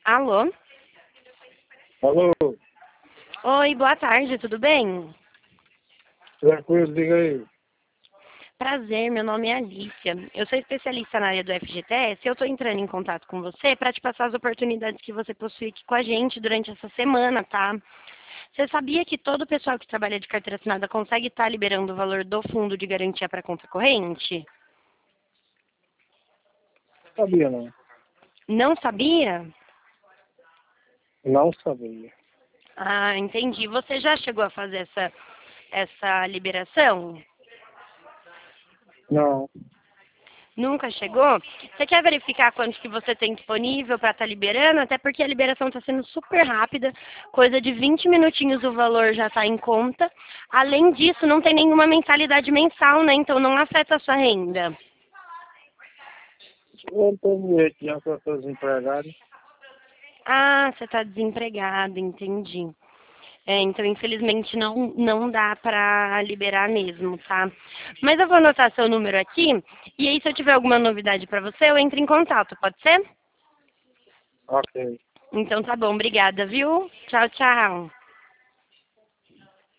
Alô? Alô, Oi, boa tarde, tudo bem? tranquilo, diga aí. Prazer, meu nome é Alicia. Eu sou especialista na área do FGTS e eu estou entrando em contato com você para te passar as oportunidades que você possui aqui com a gente durante essa semana, tá? Você sabia que todo o pessoal que trabalha de carteira assinada consegue estar liberando o valor do fundo de garantia para conta corrente? Sabia não? Não sabia? Não sabia. Ah, entendi. Você já chegou a fazer essa liberação? Não. Nunca chegou? Você quer verificar quanto que você tem disponível para estar liberando? Até porque a liberação está sendo super rápida, coisa de 20 minutinhos o valor já está em conta. Além disso, não tem nenhuma mensalidade mensal, né? Então não afeta a sua renda. Eu estou aqui, já que eu estou desempregado. Ah, você está desempregado, entendi. Então, infelizmente, não dá para liberar mesmo, tá? Mas eu vou anotar seu número aqui, e aí se eu tiver alguma novidade para você, eu entro em contato, pode ser? Ok. Então tá bom, obrigada, viu? Tchau, tchau.